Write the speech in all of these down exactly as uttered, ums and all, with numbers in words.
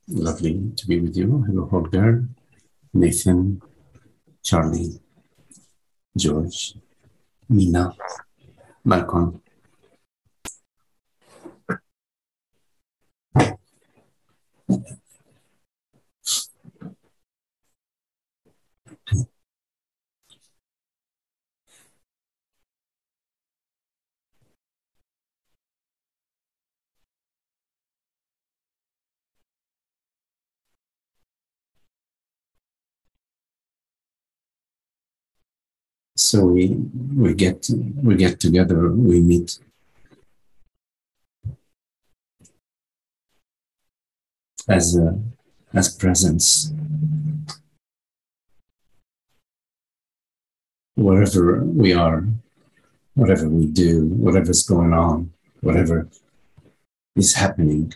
Lovely to be with you. Hello, Holger, Nathan, Charlie, George, Mina, Malcolm. So we we get we get together. We meet as a, as presence wherever we are, whatever we do, whatever's going on, whatever is happening.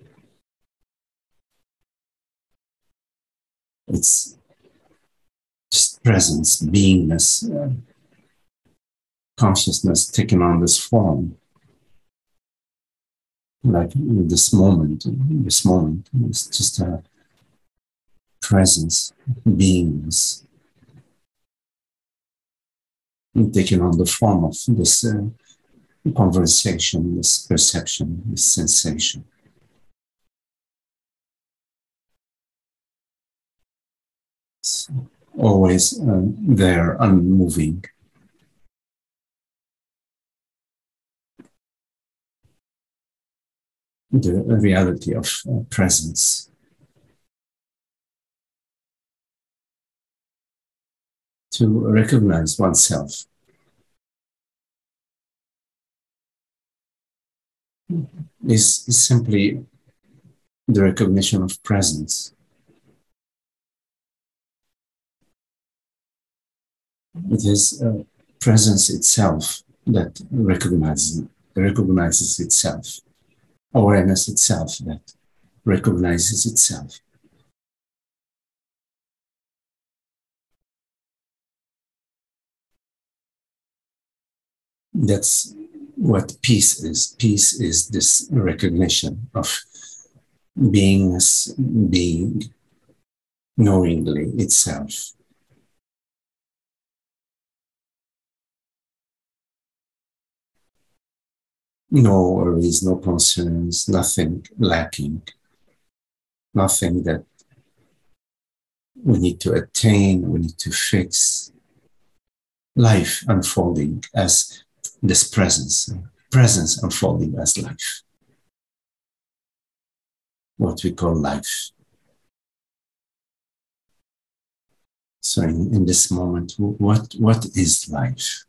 It's just presence, beingness, uh, consciousness taking on this form. Like this moment, this moment is just a presence, beingness, taking on the form of this uh, conversation, this perception, this sensation. It's always uh, there, unmoving. The reality of uh, presence. To recognize oneself is, is simply the recognition of presence. It is uh, presence itself that recognizes, recognizes itself, awareness itself that recognizes itself. That's what peace is. Peace is this recognition of beingness, being knowingly itself. No worries, no concerns, nothing lacking, nothing that we need to attain, we need to fix. Life unfolding as this presence, presence unfolding as life, what we call life. So in, in this moment, what, what is life?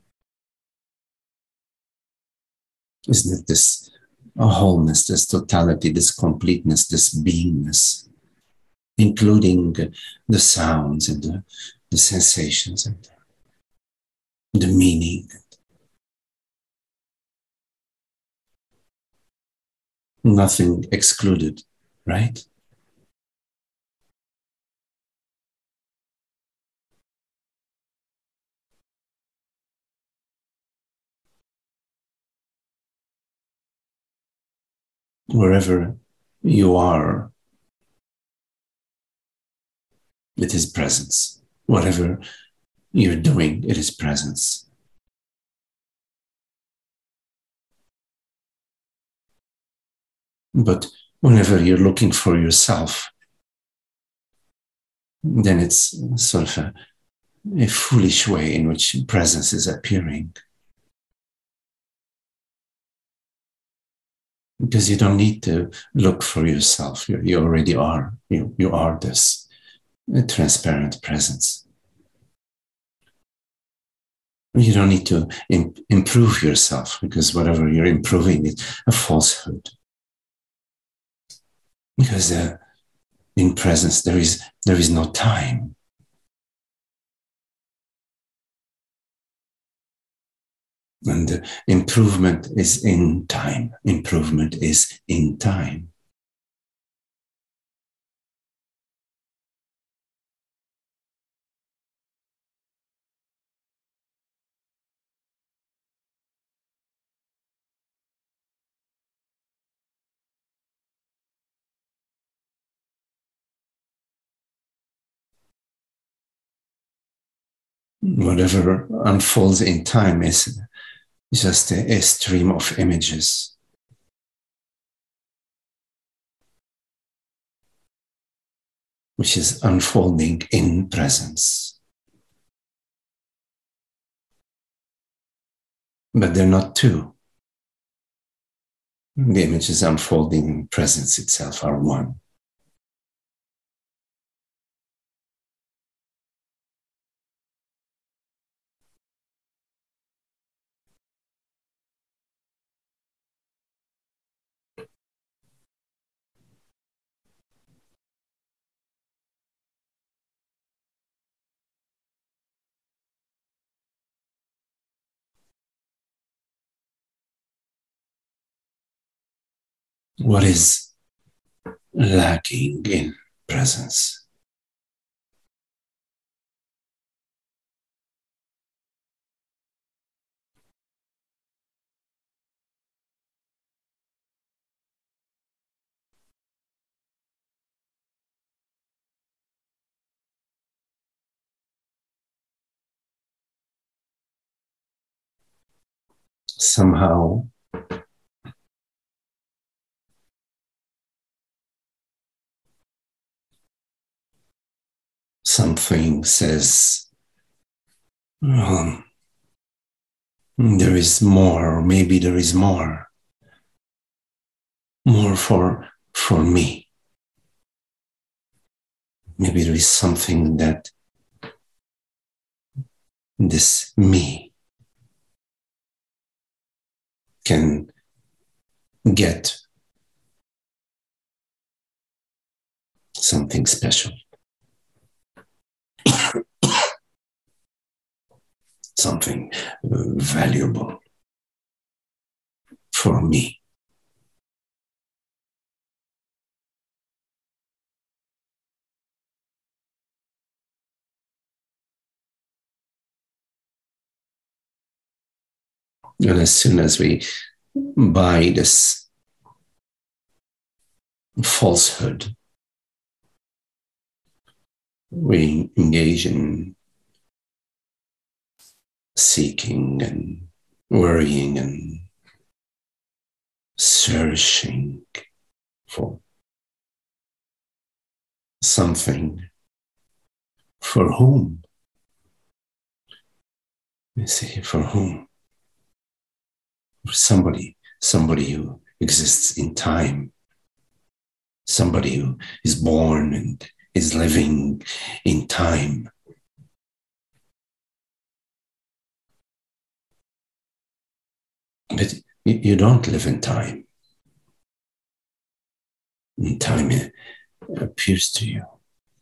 Isn't it this wholeness, this totality, this completeness, this beingness, including the sounds and the, the sensations and the meaning? Nothing excluded, right? Wherever you are, it is presence. Whatever you're doing, it is presence. But whenever you're looking for yourself, then it's sort of a, a foolish way in which presence is appearing. Because you don't need to look for yourself. You, you already are. You, you are this transparent presence. You don't need to im- improve yourself, because whatever you're improving is a falsehood. Because uh, in presence there is there is no time. And the improvement is in time. Improvement is in time. Whatever unfolds in time is just a, a stream of images. Which is unfolding in presence. But they're not two. The images unfolding in presence itself are one. What is lacking in presence? Somehow, something says, um, there is more, or maybe there is more, more for, for me. Maybe there is something that this me can get, something special. Something valuable for me. And as soon as we buy this falsehood, we engage in seeking and worrying and searching for something for whom? You see, for whom? For somebody, somebody who exists in time, somebody who is born and is living in time. But you don't live in time. Time appears to you.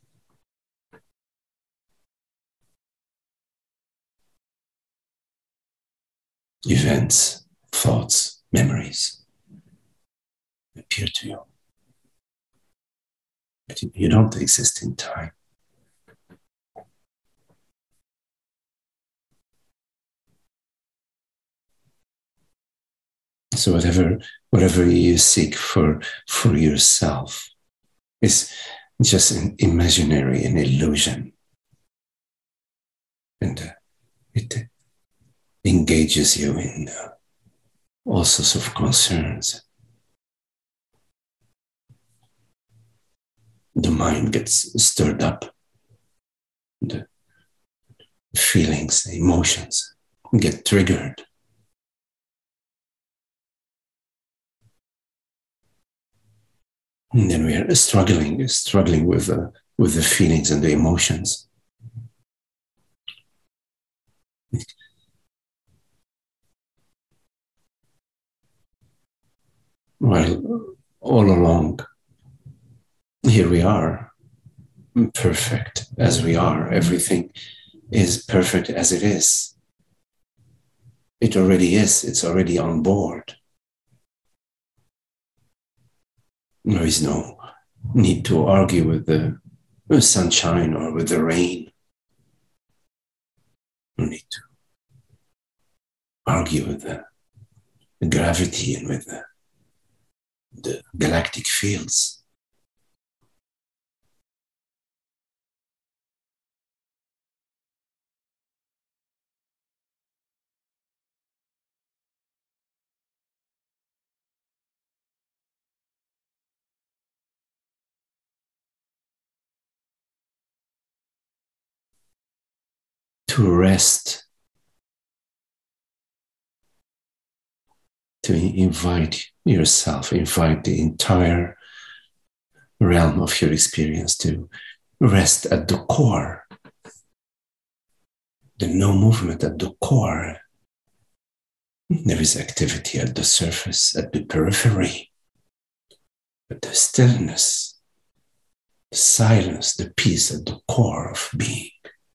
Events, thoughts, memories appear to you. But you don't exist in time. So whatever, whatever you seek for, for yourself is just an imaginary, an illusion. And uh, it engages you in uh, all sorts of concerns. The mind gets stirred up. The feelings, the emotions get triggered. And then we are struggling, struggling with the, with the feelings and the emotions. While all along, here we are, perfect as we are. Everything is perfect as it is. It already is. It's already on board. There is no need to argue with the sunshine or with the rain. No need to argue with the, the gravity and with the, the galactic fields. to rest, to invite yourself, invite the entire realm of your experience to rest at the core, the no movement at the core. There is activity at the surface, at the periphery, but the stillness, the silence, the peace at the core of being.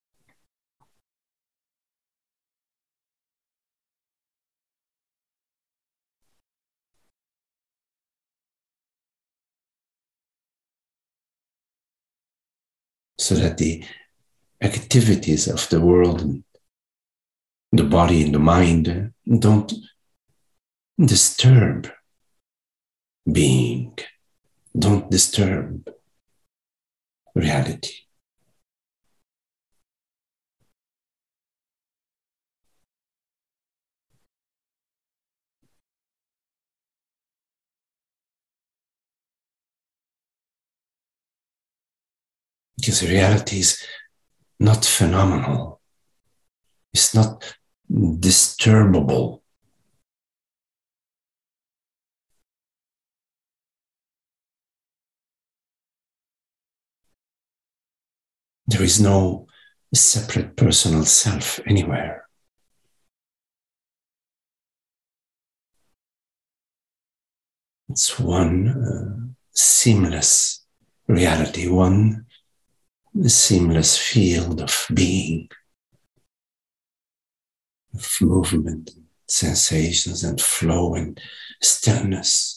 So that the activities of the world, and the body and the mind don't disturb being, don't disturb reality. Because reality is not phenomenal. It's not disturbable. There is no separate personal self anywhere. It's one uh, seamless reality, one seamless field of being, of movement, sensations and flow and stillness.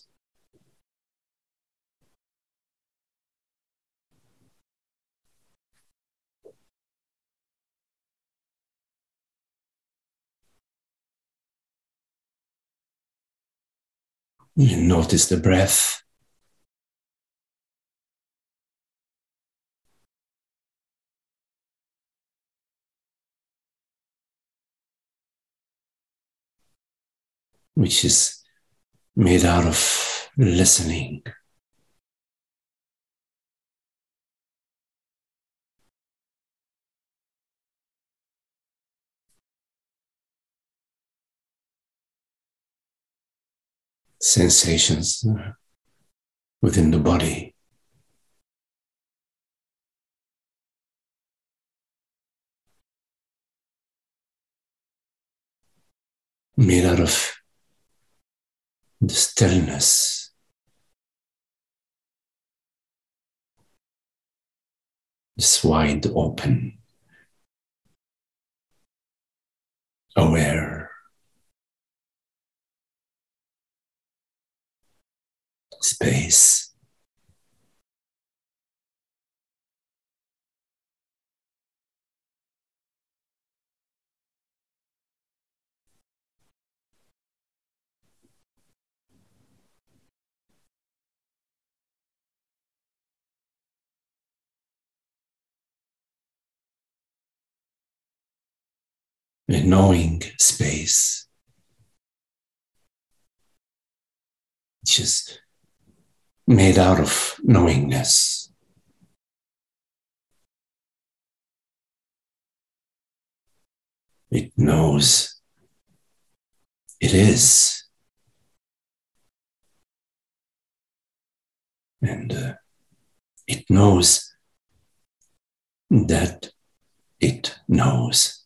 You notice the breath. Which is made out of listening. Sensations within the body. Made out of the stillness. This wide open, aware space. A knowing space, which is made out of knowingness. It knows it is. And uh, it knows that it knows.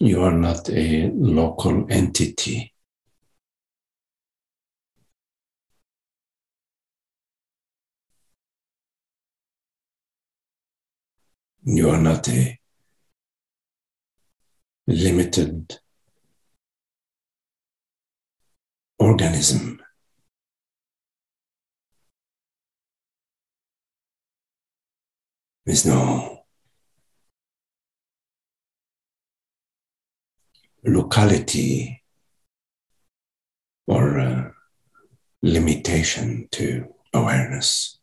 You are not a local entity. You are not a limited organism. There's no locality or uh, limitation to awareness.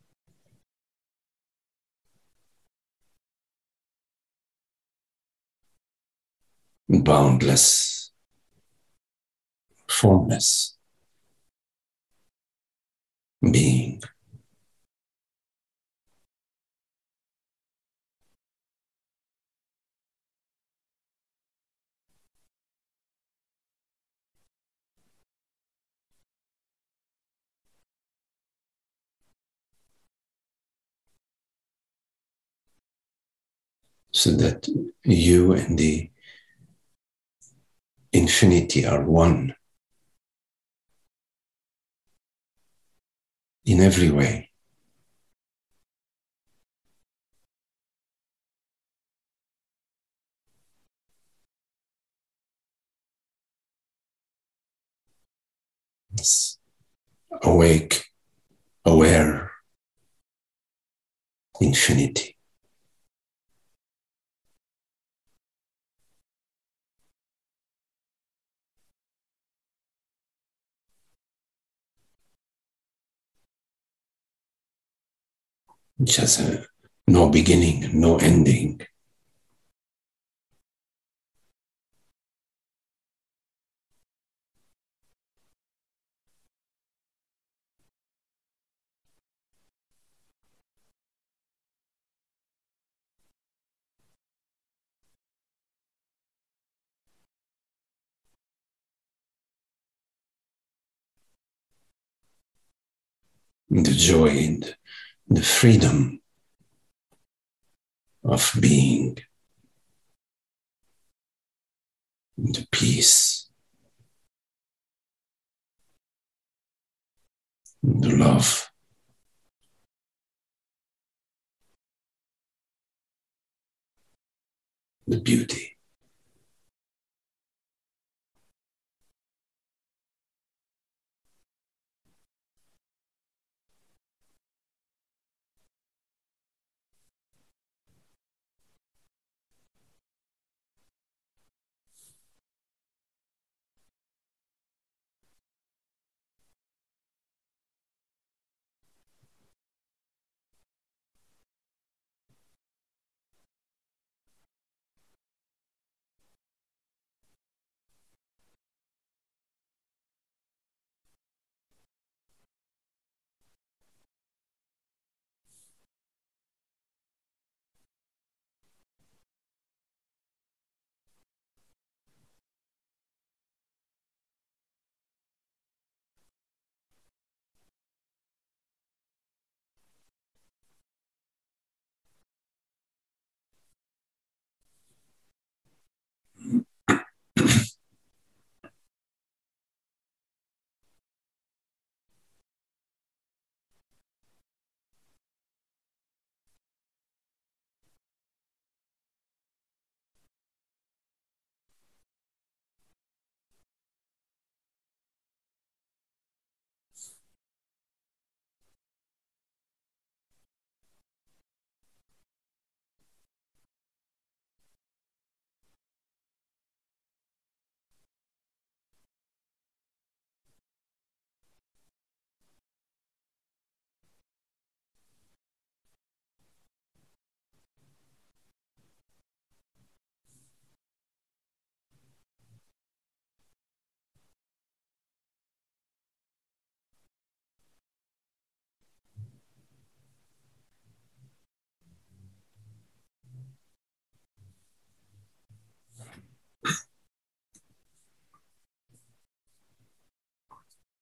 Boundless, formless being. So that you and the infinity are one in every way. It's awake, aware infinity. Which has a, no beginning, no ending. The joy and the freedom of being, the peace, the love, the beauty.